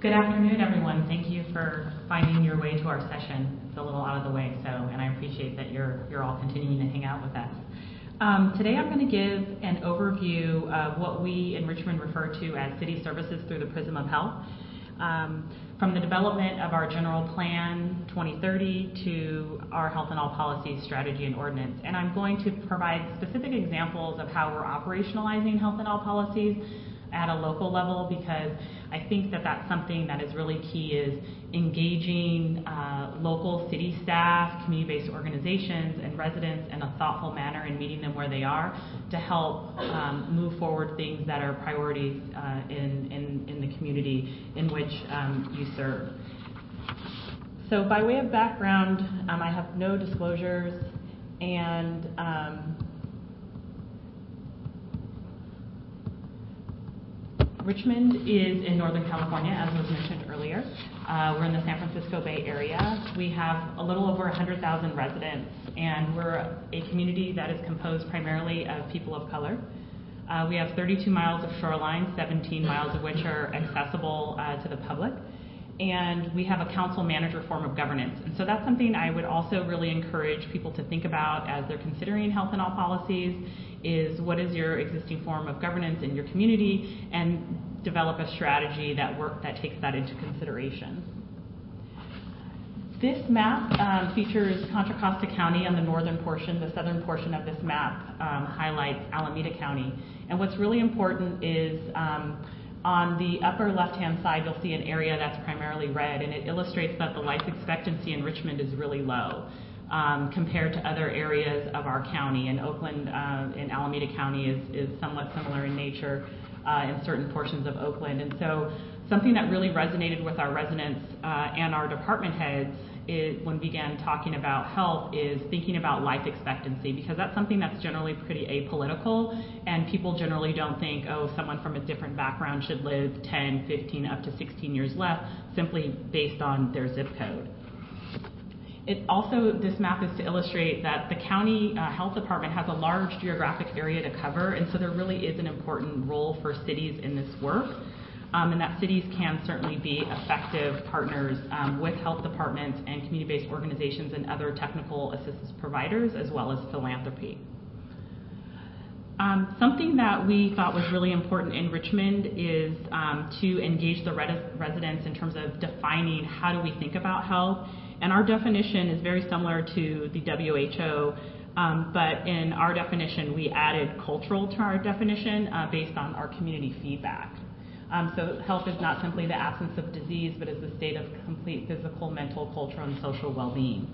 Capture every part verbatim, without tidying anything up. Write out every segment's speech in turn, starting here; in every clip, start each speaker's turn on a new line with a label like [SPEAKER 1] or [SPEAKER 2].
[SPEAKER 1] Good afternoon, everyone. Thank you for finding your way to our session. It's a little out of the way, so, and I appreciate that you're, you're all continuing to hang out with us. Um, today I'm going to give an overview of what we in Richmond refer to as city services through the prism of health. Um, from the development of our general plan twenty thirty to our health and all policies, strategy, and ordinance. And I'm going to provide specific examples of how we're operationalizing health and all policies at a local level, because I think that that's something that is really key, is engaging uh, local city staff, community-based organizations, and residents in a thoughtful manner and meeting them where they are to help um, move forward things that are priorities uh, in, in, in the community in which um, you serve. So by way of background, um, I have no disclosures, and um, Richmond is in Northern California, as was mentioned earlier. Uh, we're in the San Francisco Bay Area. We have a little over one hundred thousand residents, and we're a community that is composed primarily of people of color. Uh, we have thirty-two miles of shoreline, seventeen miles of which are accessible uh, to the public. And we have a council-manager form of governance. And so that's something I would also really encourage people to think about as they're considering health and all policies, is what is your existing form of governance in your community, and develop a strategy that work that takes that into consideration. This map um, features Contra Costa County on the northern portion. The southern portion of this map um, highlights Alameda County. And what's really important is um, on the upper left-hand side, you'll see an area that's primarily red, and it illustrates that the life expectancy in Richmond is really low um, compared to other areas of our county. And Oakland uh, in Alameda County is, is somewhat similar in nature uh, in certain portions of Oakland. And so something that really resonated with our residents uh, and our department heads is, when we began talking about health, is thinking about life expectancy, because that's something that's generally pretty apolitical, and people generally don't think, oh, someone from a different background should live ten, fifteen, up to sixteen years less simply based on their zip code. It also, this map is to illustrate that the county uh, health department has a large geographic area to cover, and so there really is an important role for cities in this work. Um, and that cities can certainly be effective partners um, with health departments and community-based organizations and other technical assistance providers, as well as philanthropy. Um, something that we thought was really important in Richmond is um, to engage the res residents in terms of defining how do we think about health. And our definition is very similar to the W H O, um, but in our definition, we added cultural to our definition uh, based on our community feedback. Um, so health is not simply the absence of disease, but is the state of complete physical, mental, cultural, and social well-being.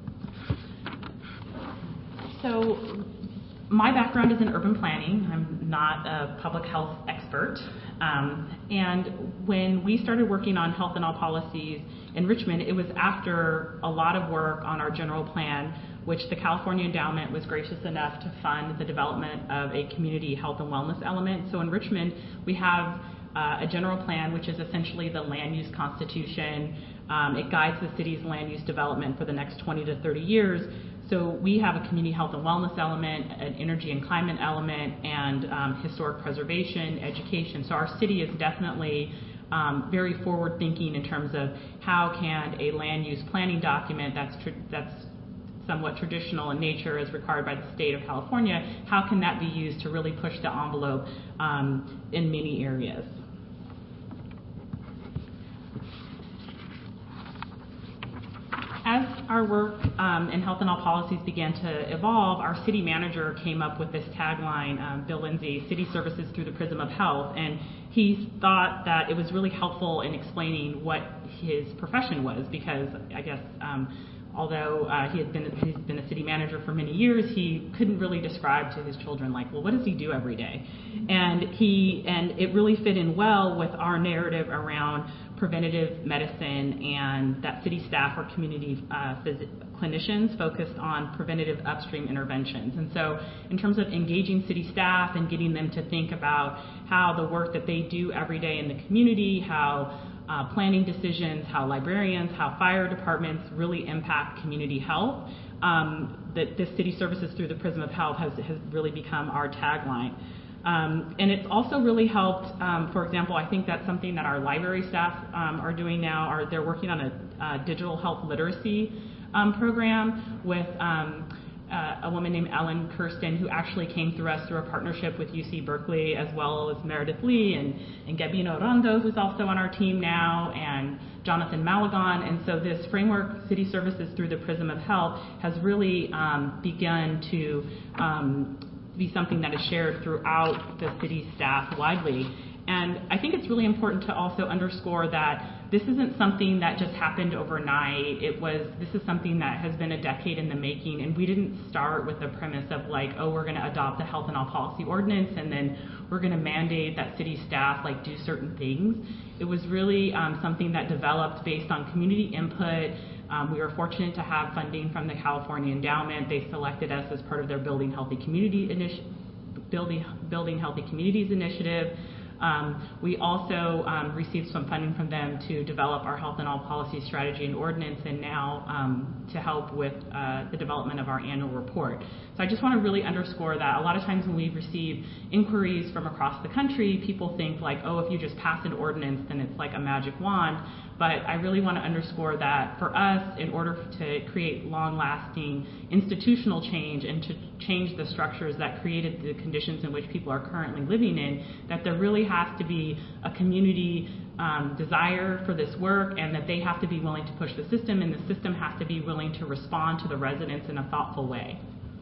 [SPEAKER 1] So my background is in urban planning. I'm not a public health expert. Um, and when we started working on health and all policies in Richmond, it was after a lot of work on our general plan, which the California Endowment was gracious enough to fund the development of a community health and wellness element. So in Richmond, we have Uh, a general plan, which is essentially the land use constitution. Um, it guides the city's land use development for the next twenty to thirty years. So we have a community health and wellness element, an energy and climate element, and um, historic preservation, education. So our city is definitely um, very forward thinking in terms of how can a land use planning document that's tr that's somewhat traditional in nature as required by the state of California, how can that be used to really push the envelope um, in many areas? As our work um, in health and all policies began to evolve, our city manager came up with this tagline, um, Bill Lindsay, City Services Through the Prism of Health, and he thought that it was really helpful in explaining what his profession was, because I guess um, although uh, he had been he's been a city manager for many years, he couldn't really describe to his children, like, well, what does he do every day? And he and it really fit in well with our narrative around preventative medicine, and that city staff or community uh, clinicians focused on preventative upstream interventions. And so in terms of engaging city staff and getting them to think about how the work that they do every day in the community, how uh, planning decisions, how librarians, how fire departments really impact community health, um, that this City Services Through the Prism of Health has, has really become our tagline. Um, and it's also really helped, um, for example, I think that's something that our library staff um, are doing now, are they're working on a, a digital health literacy um, program with um, uh, a woman named Ellen Kirsten, who actually came through us through a partnership with U C Berkeley, as well as Meredith Lee and, and Gabino Rondo, who's also on our team now, and Jonathan Malagon. And so this framework, City Services Through the Prism of Health, has really um, begun to um, be something that is shared throughout the city staff widely. And I think it's really important to also underscore that this isn't something that just happened overnight. It was, this is something that has been a decade in the making, and we didn't start with the premise of like, oh, we're gonna adopt the health and all policy ordinance, and then we're gonna mandate that city staff like do certain things. It was really um, something that developed based on community input. Um, we were fortunate to have funding from the California Endowment. They selected us as part of their Building Healthy Community initi- Building, Building Healthy Communities initiative. Um, we also um, received some funding from them to develop our health and all policy strategy and ordinance, and now um, to help with uh, the development of our annual report. So I just want to really underscore that a lot of times when we receive inquiries from across the country, people think like, oh, if you just pass an ordinance, then it's like a magic wand. But I really want to underscore that for us, in order to create long-lasting institutional change and to change the structures that created the conditions in which people are currently living in, that there really has to be a community um, desire for this work, and that they have to be willing to push the system, and the system has to be willing to respond to the residents in a thoughtful way.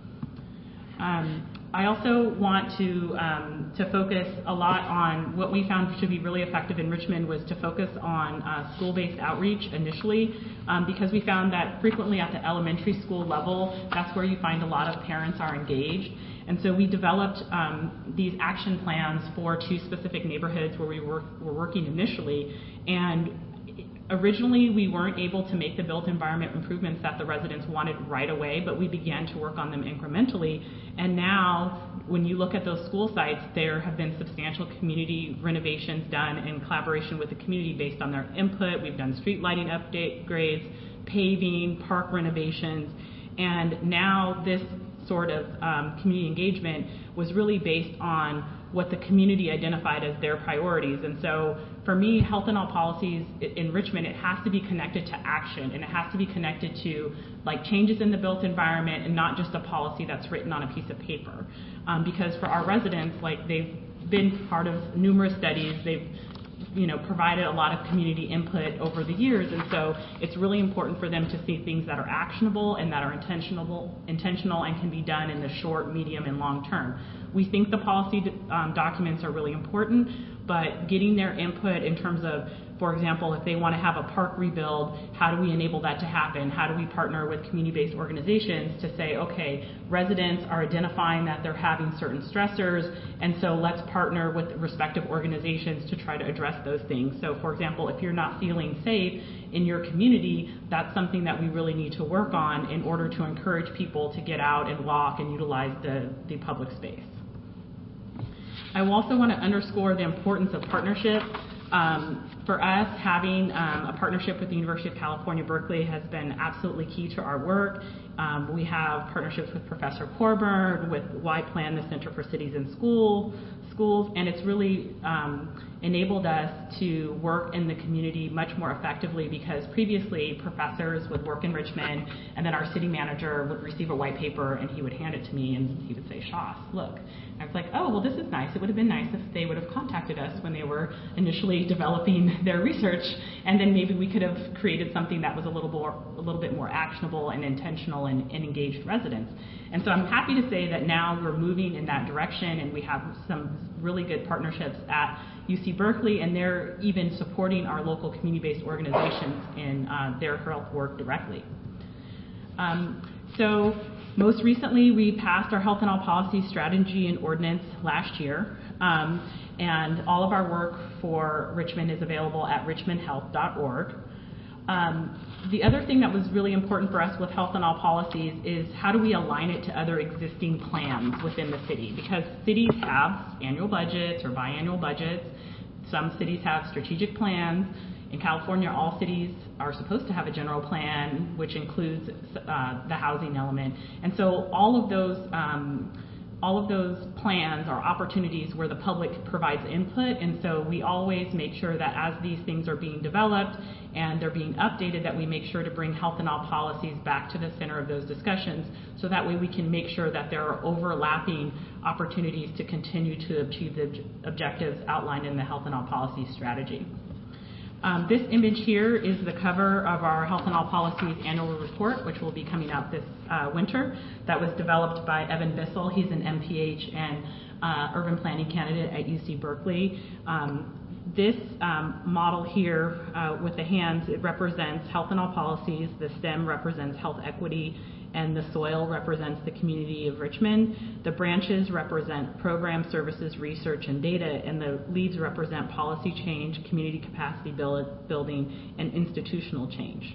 [SPEAKER 1] Um, I also want to um, to focus a lot on what we found to be really effective in Richmond was to focus on uh, school-based outreach initially, um, because we found that frequently at the elementary school level, that's where you find a lot of parents are engaged. And so we developed um, these action plans for two specific neighborhoods where we were, were working initially. And originally, we weren't able to make the built environment improvements that the residents wanted right away, but we began to work on them incrementally. And now, when you look at those school sites, there have been substantial community renovations done in collaboration with the community based on their input. We've done street lighting upgrades, paving, park renovations, and now this sort of um, community engagement was really based on what the community identified as their priorities. And so for me, health and all policies in Richmond, it has to be connected to action, and it has to be connected to like changes in the built environment, and not just a policy that's written on a piece of paper. Um, because for our residents, like they've been part of numerous studies, they've you know, provided a lot of community input over the years, and so it's really important for them to see things that are actionable and that are intentional, intentional and can be done in the short, medium, and long term. We think the policy um, documents are really important, but getting their input in terms of, for example, if they want to have a park rebuild, how do we enable that to happen? How do we partner with community-based organizations to say, okay, residents are identifying that they're having certain stressors, and so let's partner with respective organizations to try to address those things. So, for example, if you're not feeling safe in your community, that's something that we really need to work on in order to encourage people to get out and walk and utilize the, the public space. I also want to underscore the importance of partnership. Um, for us, having um, a partnership with the University of California, Berkeley has been absolutely key to our work. Um, we have partnerships with Professor Corburn, with Y-Plan, the Center for Cities and School, Schools, and it's really um, enabled us to work in the community much more effectively, because previously professors would work in Richmond, and then our city manager would receive a white paper and he would hand it to me and he would say, Shoss, look. And I was like, oh, well, this is nice. It would have been nice if they would have contacted us when they were initially developing their research, and then maybe we could have created something that was a little more, a little bit more actionable and intentional and, and engaged residents. And so I'm happy to say that now we're moving in that direction, and we have some really good partnerships at U C Berkeley, and they're even supporting our local community-based organizations in uh, their health work directly. Um, so most recently, we passed our health and all policy strategy and ordinance last year, um, and all of our work for Richmond is available at richmond health dot org. Um, the other thing that was really important for us with health and all policies is how do we align it to other existing plans within the city, because cities have annual budgets or biannual budgets. Some cities have strategic plans. In California, all cities are supposed to have a general plan, which includes uh, the housing element. And so all of those um, all of those plans are opportunities where the public provides input, and so we always make sure that as these things are being developed and they're being updated, that we make sure to bring health in all policies back to the center of those discussions, so that way we can make sure that there are overlapping opportunities to continue to achieve the objectives outlined in the health in all policies strategy. Um, this image here is the cover of our Health in All Policies annual report, which will be coming out this uh, winter. That was developed by Evan Bissell. He's an M P H and uh, urban planning candidate at U C Berkeley. Um, this um, model here uh, with the hands, it represents health in all policies. The stem represents health equity, and the soil represents the community of Richmond. The branches represent program, services, research, and data, and the leaves represent policy change, community capacity build, building, and institutional change.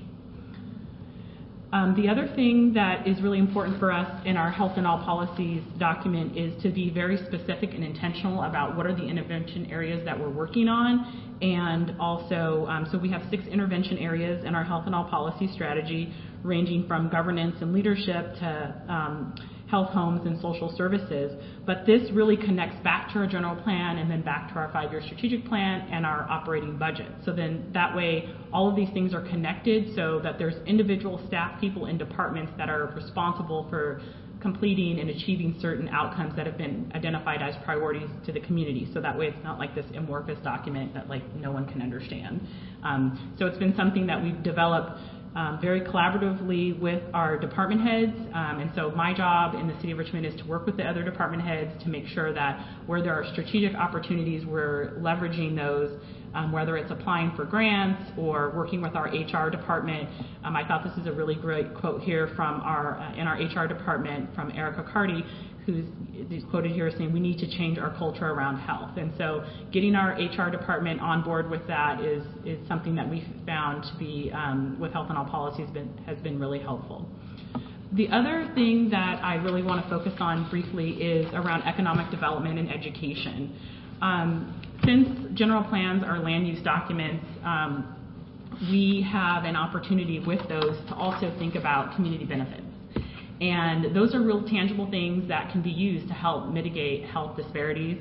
[SPEAKER 1] Um, the other thing that is really important for us in our Health in All Policies document is to be very specific and intentional about what are the intervention areas that we're working on, and also, um, so we have six intervention areas in our Health in All Policy strategy, ranging from governance and leadership to um, health, homes, and social services. But this really connects back to our general plan and then back to our five-year strategic plan and our operating budget. So then that way, all of these things are connected so that there's individual staff people in departments that are responsible for completing and achieving certain outcomes that have been identified as priorities to the community. So that way it's not like this amorphous document that like no one can understand. Um, so it's been something that we've developed Um, very collaboratively with our department heads, um, and so my job in the City of Richmond is to work with the other department heads to make sure that where there are strategic opportunities, we're leveraging those, um, whether it's applying for grants or working with our H R department. Um, I thought this is a really great quote here from our uh, in our H R department from Erica Carty, who's quoted here saying we need to change our culture around health. And so getting our H R department on board with that is, is something that we've found to be, um, with Health in All Policies, been, has been really helpful. The other thing that I really want to focus on briefly is around economic development and education. Um, since general plans are land use documents, um, we have an opportunity with those to also think about community benefits. And those are real tangible things that can be used to help mitigate health disparities.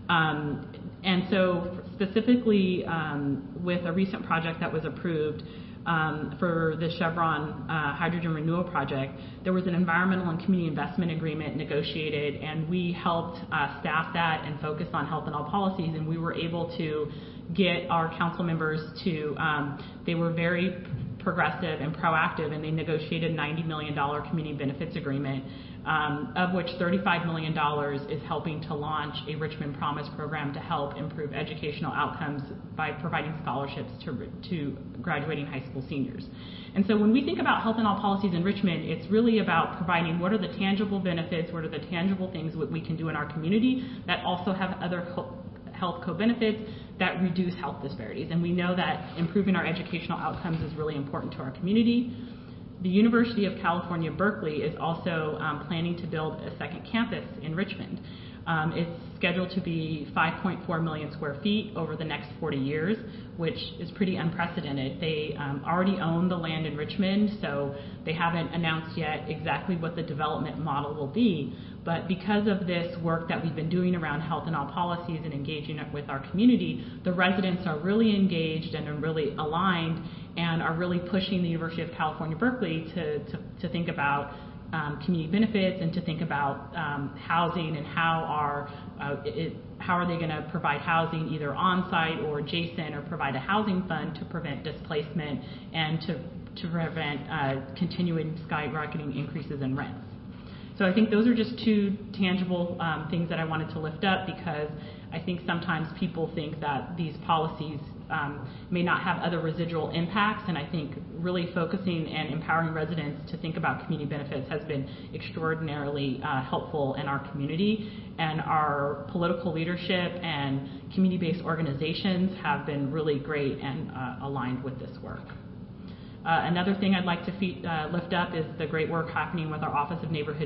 [SPEAKER 1] Um, and so specifically um, with a recent project that was approved um, for the Chevron uh, Hydrogen Renewal Project, there was an environmental and community investment agreement negotiated, and we helped uh, staff that and focus on health in all policies, and we were able to get our council members to, um, they were very progressive and proactive, and they negotiated a ninety million dollars community benefits agreement, um, of which thirty-five million dollars is helping to launch a Richmond Promise program to help improve educational outcomes by providing scholarships to, to graduating high school seniors. And so when we think about health in all policies in Richmond, it's really about providing what are the tangible benefits, what are the tangible things that we can do in our community that also have other health co-benefits that reduce health disparities. And we know that improving our educational outcomes is really important to our community. The University of California, Berkeley is also um, planning to build a second campus in Richmond. Um, it's scheduled to be five point four million square feet over the next forty years, which is pretty unprecedented. They um, already own the land in Richmond, so they haven't announced yet exactly what the development model will be. But because of this work that we've been doing around health in all policies and engaging with our community, the residents are really engaged and are really aligned and are really pushing the University of California, Berkeley to, to, to think about Um, community benefits and to think about um, housing and how are uh, it, how are they going to provide housing either on-site or adjacent, or provide a housing fund to prevent displacement and to, to prevent uh, continuing skyrocketing increases in rents. So I think those are just two tangible um, things that I wanted to lift up, because I think sometimes people think that these policies um, may not have other residual impacts, and I think really focusing and empowering residents to think about community benefits has been extraordinarily uh, helpful in our community, and our political leadership and community-based organizations have been really great and uh, aligned with this work. Uh, another thing I'd like to fe- uh, lift up is the great work happening with our Office of Neighborhood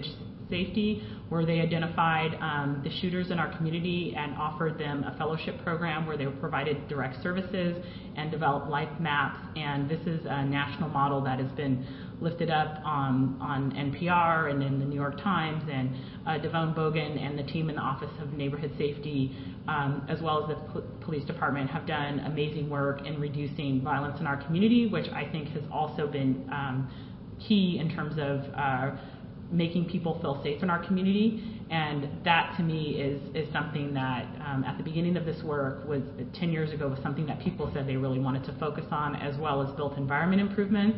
[SPEAKER 1] Safety, where they identified um, the shooters in our community and offered them a fellowship program where they were provided direct services and developed life maps. And this is a national model that has been lifted up on, on N P R and in the New York Times, and uh, Devone Bogan and the team in the Office of Neighborhood Safety, um, as well as the P- police department, have done amazing work in reducing violence in our community, which I think has also been um, key in terms of uh, making people feel safe in our community. And that to me is, is something that um, at the beginning of this work was ten years ago was something that people said they really wanted to focus on, as well as built environment improvements.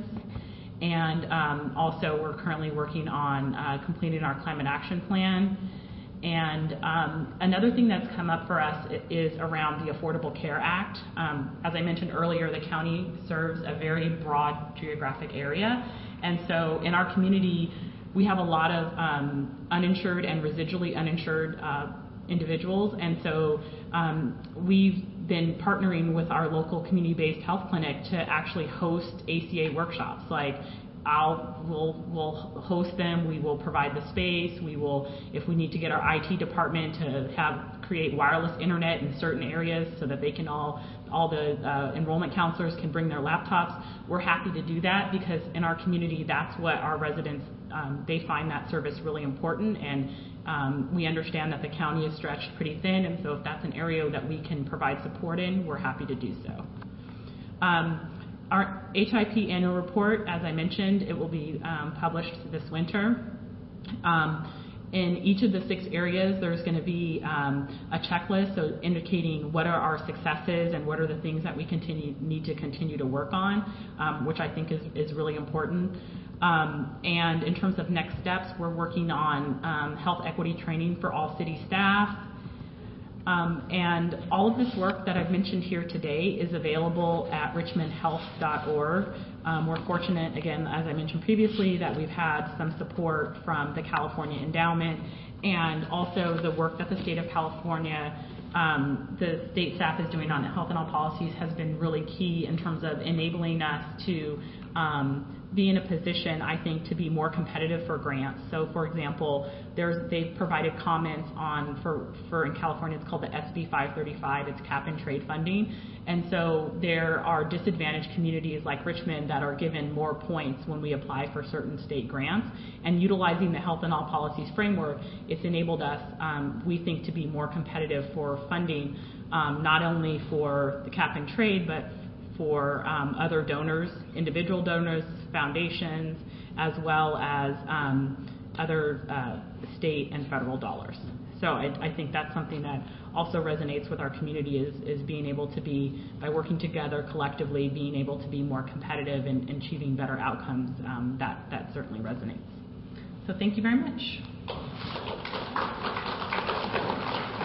[SPEAKER 1] And um, also we're currently working on uh, completing our climate action plan. And um, another thing that's come up for us is around the Affordable Care Act. Um, as I mentioned earlier, the county serves a very broad geographic area. And so in our community, we have a lot of um, uninsured and residually uninsured uh, individuals. And so um, we've been partnering with our local community-based health clinic to actually host A C A workshops. Like, I'll, we'll, we'll host them, we will provide the space, we will, if we need to get our I T department to have, create wireless internet in certain areas so that they can all, all the uh, enrollment counselors can bring their laptops, we're happy to do that, because in our community, that's what our residents, um, they find that service really important. And um, we understand that the county is stretched pretty thin, and so if that's an area that we can provide support in, we're happy to do so. Um, Our H I P annual report, as I mentioned, it will be um, published this winter. Um, in each of the six areas, there's going to be um, a checklist, so indicating what are our successes and what are the things that we continue need to continue to work on, um, which I think is, is really important. Um, and in terms of next steps, we're working on um, health equity training for all city staff. Um, and all of this work that I've mentioned here today is available at richmond health dot org. Um, we're fortunate, again, as I mentioned previously, that we've had some support from the California Endowment, and also the work that the state of California, um, the state staff is doing on health and all policies has been really key in terms of enabling us to um, be in a position, I think, to be more competitive for grants. So, for example, there's, they've provided comments on, for, for in California, it's called the S B five thirty-five, it's cap and trade funding. And so there are disadvantaged communities like Richmond that are given more points when we apply for certain state grants. And utilizing the Health and All Policies framework, it's enabled us, um, we think, to be more competitive for funding, um, not only for the cap and trade, but for um, other donors, individual donors, foundations, as well as um, other uh, state and federal dollars. So I, I think that's something that also resonates with our community, is, is being able to be, by working together collectively, being able to be more competitive and, and achieving better outcomes. Um, that, that certainly resonates. So thank you very much.